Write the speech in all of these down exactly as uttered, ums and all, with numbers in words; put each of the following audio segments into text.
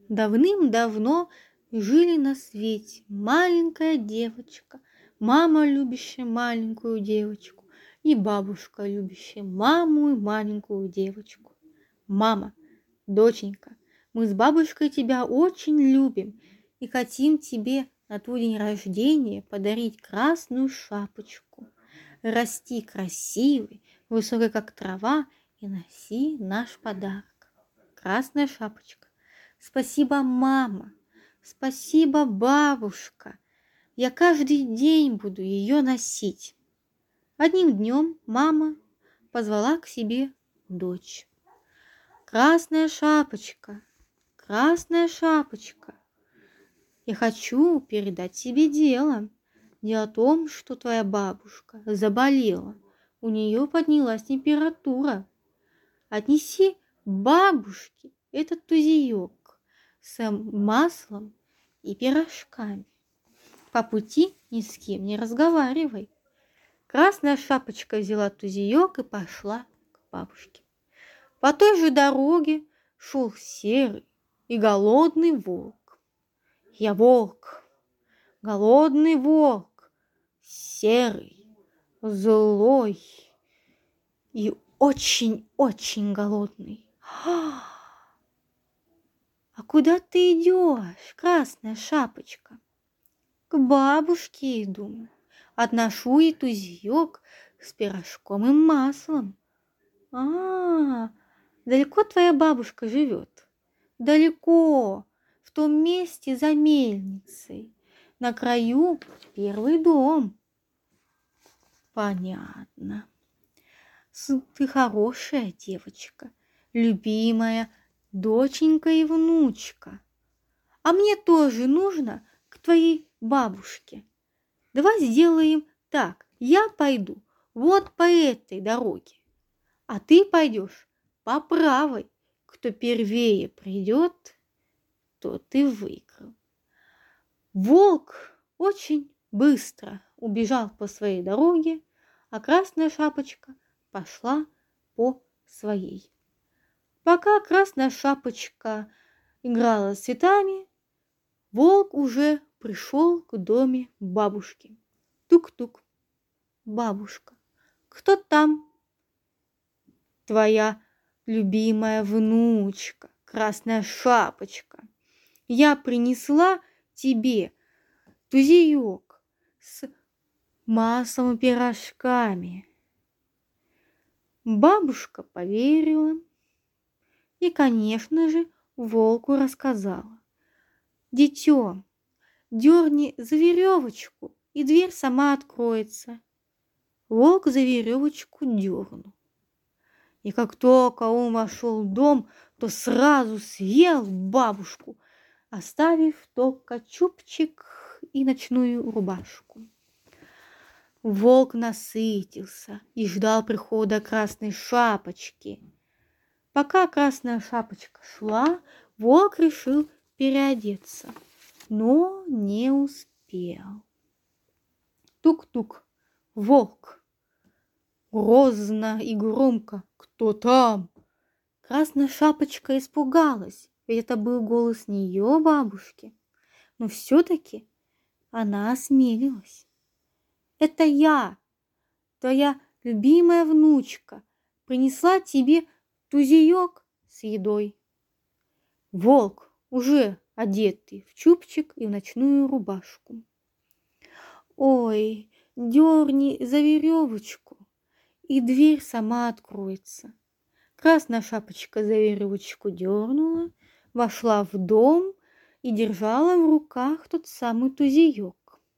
Давным-давно жили на свете маленькая девочка, мама, любящая маленькую девочку, и бабушка, любящая маму и маленькую девочку. Мама, доченька, мы с бабушкой тебя очень любим и хотим тебе на твой день рождения подарить красную шапочку. Расти красивой, высокой, как трава, и носи наш подарок. Красная шапочка. Спасибо, мама. Спасибо, бабушка. Я каждый день буду ее носить. Одним днем мама позвала к себе дочь. Красная шапочка, красная шапочка, я хочу передать тебе дело. Дело в том, что твоя бабушка заболела. У нее поднялась температура. Отнеси бабушке этот тузеек с маслом и пирожками. По пути ни с кем не разговаривай. Красная шапочка взяла тузеек и пошла к бабушке. По той же дороге шел серый и голодный волк. Я волк, голодный волк, серый, злой и очень-очень голодный. А куда ты идешь, красная шапочка? К бабушке иду. Отношу ей тузеек с пирожком и маслом. А, далеко твоя бабушка живет? Далеко, в том месте за мельницей. На краю первый дом. Понятно. Ты хорошая девочка, любимая доченька и внучка. А мне тоже нужно к твоей бабушке. Давай сделаем так. Я пойду вот по этой дороге, а ты пойдешь по правой. Кто первее придет, тот и выиграл. Волк очень быстро убежал по своей дороге, а красная шапочка пошла по своей. Пока красная шапочка играла с цветами, волк уже пришел к доме бабушки. Тук-тук. Бабушка. Кто там? Твоя любимая внучка, красная шапочка. Я принесла тебе тузеек с маслом и пирожками. Бабушка поверила и, конечно же, волку рассказала. Дитё, дерни за веревочку, и дверь сама откроется. Волк за веревочку дернул. И как только он вошел в дом, то сразу съел бабушку, оставив только чубчик и ночную рубашку. Волк насытился и ждал прихода красной шапочки. Пока красная шапочка шла, волк решил переодеться, но не успел. Тук-тук, волк. Грозно и громко. Кто там? Красная шапочка испугалась, ведь это был голос не ее бабушки. Но все-таки она осмелилась. Это я, твоя любимая внучка, принесла тебе тузеек с едой. Волк, уже одетый в чубчик и в ночную рубашку. Ой, дерни за веревочку, и дверь сама откроется. Красная шапочка за веревочку дернула, вошла в дом и держала в руках тот самый тузеек.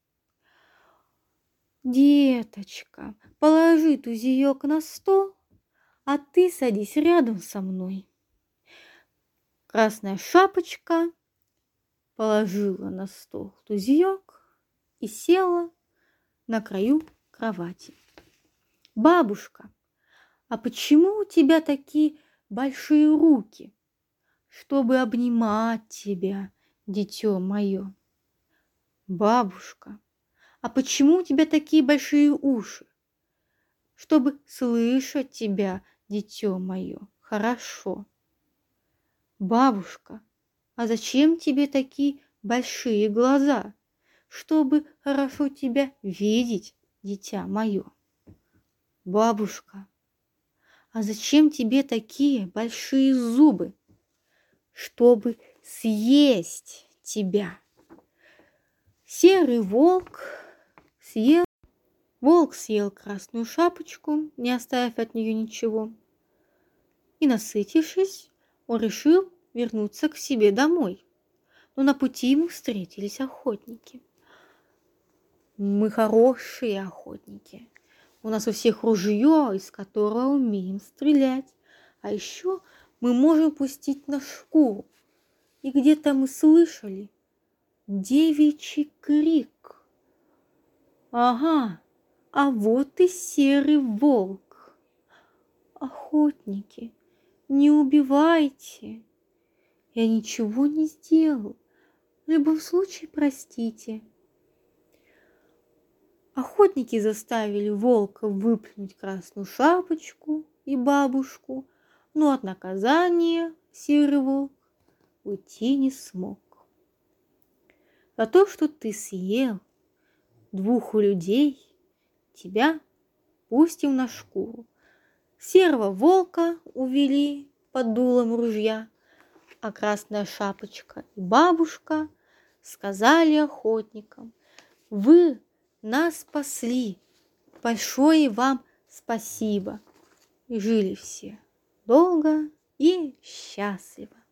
Деточка, положи тузеек на стол, а ты садись рядом со мной. Красная шапочка положила на стол тузеек и села на краю кровати. Бабушка, а почему у тебя такие большие руки, чтобы обнимать тебя, дитё мое? Бабушка, а почему у тебя такие большие уши, чтобы слышать тебя, дитё мое, хорошо? Бабушка, А зачем тебе такие большие глаза? Чтобы хорошо тебя видеть, дитя мое. Бабушка, а зачем тебе такие большие зубы? Чтобы съесть тебя. Серый волк съел, волк съел красную шапочку, не оставив от нее ничего. И, насытившись, он решил вернуться к себе домой. Но на пути ему встретились охотники. Мы хорошие охотники. У нас у всех ружье, из которого умеем стрелять. А еще мы можем пустить на шкуру. И где-то мы слышали девичий крик. Ага, а вот и серый волк. Охотники, не убивайте. Я ничего не сделал. В любом случае, простите. Охотники заставили волка выплюнуть красную шапочку и бабушку, но от наказания серый волк уйти не смог. За то, что ты съел двух людей, тебя пустим на шкуру. Серого волка увели под дулом ружья, а красная шапочка и бабушка сказали охотникам: вы нас спасли, большое вам спасибо. И жили все долго и счастливо.